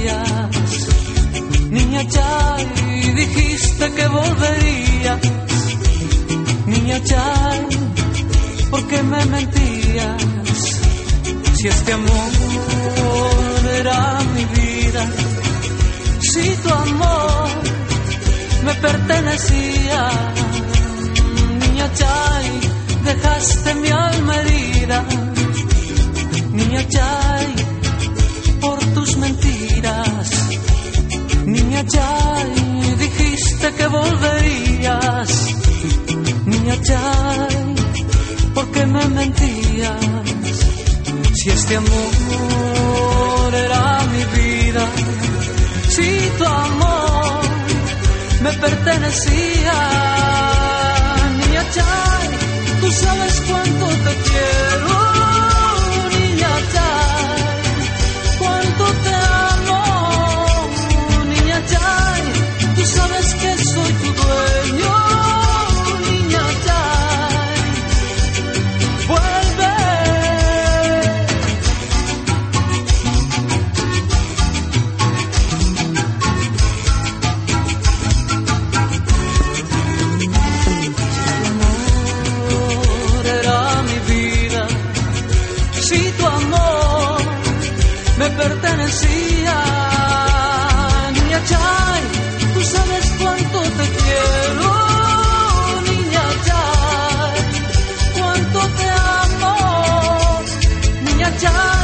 volverías. Niña Chay, dijiste que volverías. Niña Chay, ¿por qué me mentías? Si este amor era mi vida, si tu amor me pertenecía. Niña Chay, dejaste mi alma herida. Niña Chay, por tus mentiras. Niña Chay, dijiste que volverías. Niña Chay, ¿por qué me mentías? Si este amor era mi vida, si tu amor me pertenecía. Niña Chay, tú sabes cuánto te quiero. Niña Chay, cuánto te amo. Niña Chay, tú sabes que soy tu dueño. Niña Chay, vuelve. Pertenecía. Niña Chay, tú sabes cuánto te quiero. Niña Chay, cuánto te amo. Niña Chay.